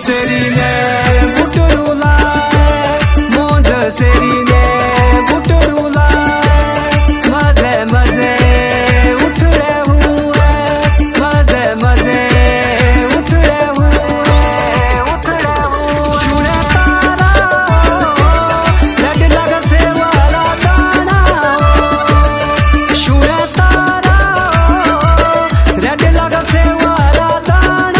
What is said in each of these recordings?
सेरीने बुटडूला मोंज सेरीने बुटडूला मजे मजे उथड़े हुए मजे मजे उथड़े हुए छुड़े तारा लड लग से वाला दाना छुड़े तारा लड लग से वाला दाना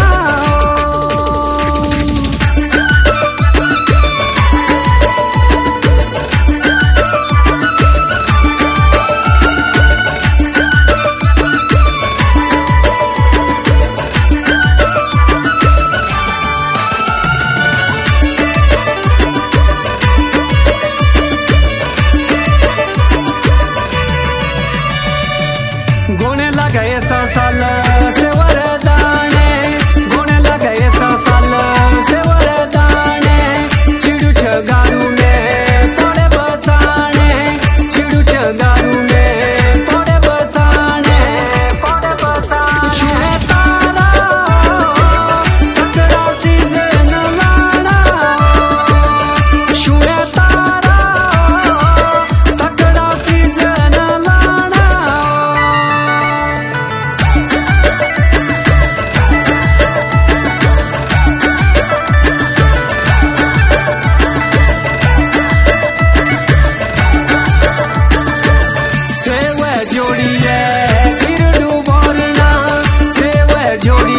गोने लगे साल से वरदाने गोने लगे साल से वरदाने चिड़ू छगारू में पड़े बचाने चिड़ू छगारू में पड़े बचाने छुए तारा तकड़ा सीजन लाना छुए तारा तकड़ा सीजन लाना जोड़ी है फिर डूबोरना से वह जोड़ी